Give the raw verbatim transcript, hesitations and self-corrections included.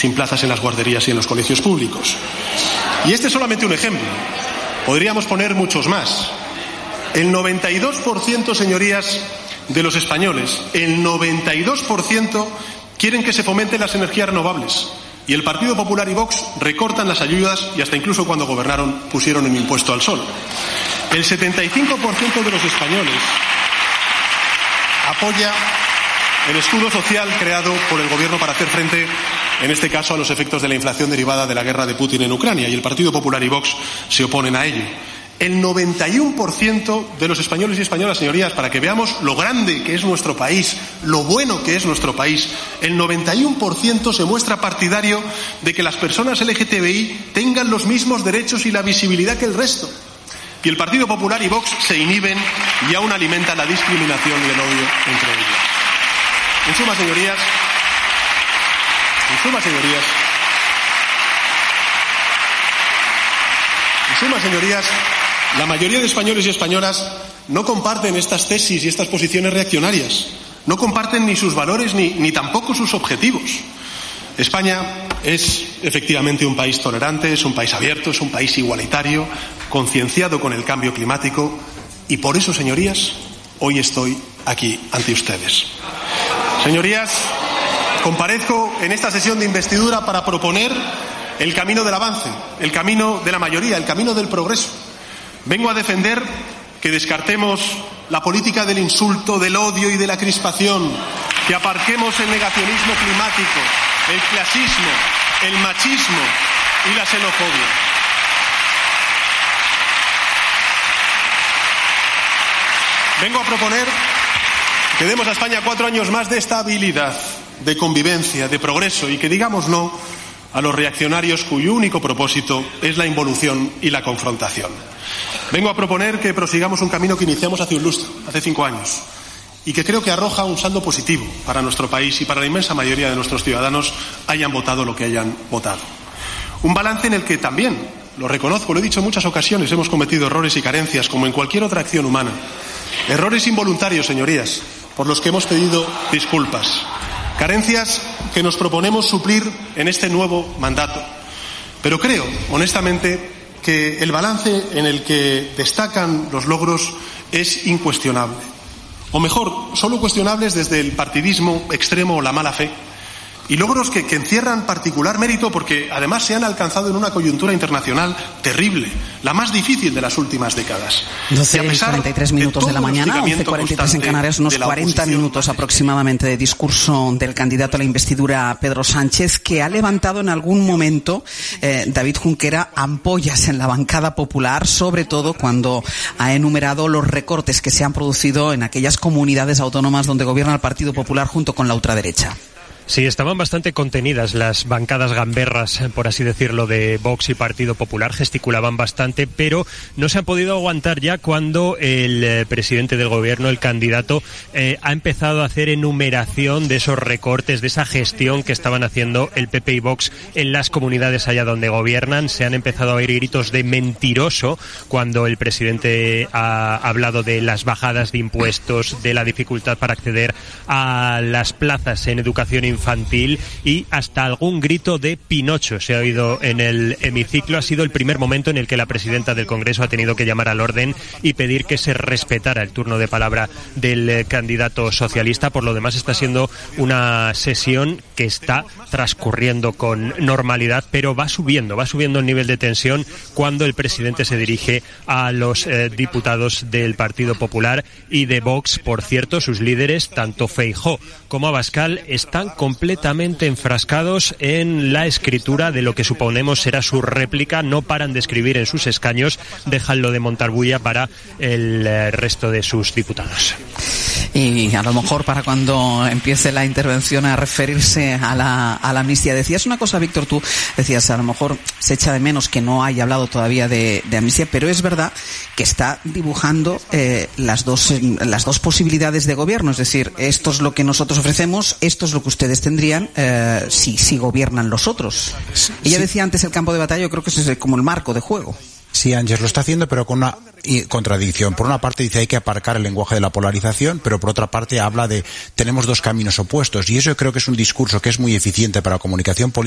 sin plazas en las guarderías y en los colegios públicos. Y este es solamente un ejemplo. Podríamos poner muchos más. El noventa y dos por ciento, señorías, de los españoles, el noventa y dos por ciento quieren que se fomenten las energías renovables. Y el Partido Popular y Vox recortan las ayudas y hasta incluso cuando gobernaron pusieron un impuesto al sol. El setenta y cinco por ciento de los españoles apoya el escudo social creado por el Gobierno para hacer frente, en este caso, a los efectos de la inflación derivada de la guerra de Putin en Ucrania, y el Partido Popular y Vox se oponen a ello. El noventa y uno por ciento de los españoles y españolas, señorías, para que veamos lo grande que es nuestro país, lo bueno que es nuestro país, el noventa y uno por ciento se muestra partidario de que las personas L G T B I tengan los mismos derechos y la visibilidad que el resto. Y el Partido Popular y Vox se inhiben y aún alimentan la discriminación y el odio entre ellos. En suma, señorías, en suma, señorías, en suma, señorías, la mayoría de españoles y españolas no comparten estas tesis y estas posiciones reaccionarias. No comparten ni sus valores ni, ni tampoco sus objetivos. España es efectivamente un país tolerante, es un país abierto, es un país igualitario, concienciado con el cambio climático, y por eso, señorías, hoy estoy aquí ante ustedes. Señorías, comparezco en esta sesión de investidura para proponer el camino del avance, el camino de la mayoría, el camino del progreso. Vengo a defender que descartemos la política del insulto, del odio y de la crispación, que aparquemos el negacionismo climático, el clasismo, el machismo y la xenofobia. Vengo a proponer que demos a España cuatro años más de estabilidad, de convivencia, de progreso, y que digamos no a los reaccionarios cuyo único propósito es la involución y la confrontación. Vengo a proponer que prosigamos un camino que iniciamos hace un lustro, hace cinco años, y que creo que arroja un saldo positivo para nuestro país y para la inmensa mayoría de nuestros ciudadanos, hayan votado lo que hayan votado. Un balance en el que también, lo reconozco, lo he dicho en muchas ocasiones, hemos cometido errores y carencias, como en cualquier otra acción humana. Errores involuntarios, señorías, por los que hemos pedido disculpas. Carencias que nos proponemos suplir en este nuevo mandato. Pero creo, honestamente, que el balance en el que destacan los logros es incuestionable. O mejor, solo cuestionables desde el partidismo extremo o la mala fe. Y logros que, que encierran particular mérito porque además se han alcanzado en una coyuntura internacional terrible, la más difícil de las últimas décadas. doce y cuarenta y tres minutos de la mañana, once y cuarenta y tres en Canarias, unos cuarenta minutos aproximadamente de discurso del candidato a la investidura Pedro Sánchez, que ha levantado en algún momento, eh, David Junquera, ampollas en la bancada popular, sobre todo cuando ha enumerado los recortes que se han producido en aquellas comunidades autónomas donde gobierna el Partido Popular junto con la ultraderecha. Sí, estaban bastante contenidas las bancadas gamberras, por así decirlo, de Vox y Partido Popular, gesticulaban bastante, pero no se han podido aguantar ya cuando el eh, presidente del gobierno, el candidato, eh, ha empezado a hacer enumeración de esos recortes, de esa gestión que estaban haciendo el P P y Vox en las comunidades allá donde gobiernan. Se han empezado a oír gritos de mentiroso cuando el presidente ha hablado de las bajadas de impuestos, de la dificultad para acceder a las plazas en educación infantil, infantil y hasta algún grito de Pinocho se ha oído en el hemiciclo. Ha sido el primer momento en el que la presidenta del Congreso ha tenido que llamar al orden y pedir que se respetara el turno de palabra del eh, candidato socialista. Por lo demás, está siendo una sesión que está transcurriendo con normalidad, pero va subiendo, va subiendo el nivel de tensión cuando el presidente se dirige a los eh, diputados del Partido Popular y de Vox. Por cierto, sus líderes, tanto Feijóo como Abascal, están completamente enfrascados en la escritura de lo que suponemos será su réplica. No paran de escribir en sus escaños, déjanlo de montar bulla para el eh, resto de sus diputados. Y a lo mejor para cuando empiece la intervención a referirse a la, a la amnistía. Decías una cosa, Víctor, tú decías, a lo mejor se echa de menos que no haya hablado todavía de, de amnistía, pero es verdad que está dibujando eh, las dos las dos posibilidades de gobierno, es decir, esto es lo que nosotros ofrecemos, esto es lo que ustedes tendrían eh, si, si gobiernan los otros. Ella sí decía antes el campo de batalla, yo creo que ese es como el marco de juego. Sí, Ángel, lo está haciendo, pero con una contradicción. Por una parte dice hay que aparcar el lenguaje de la polarización, pero por otra parte habla de tenemos dos caminos opuestos, y eso yo creo que es un discurso que es muy eficiente para la comunicación política.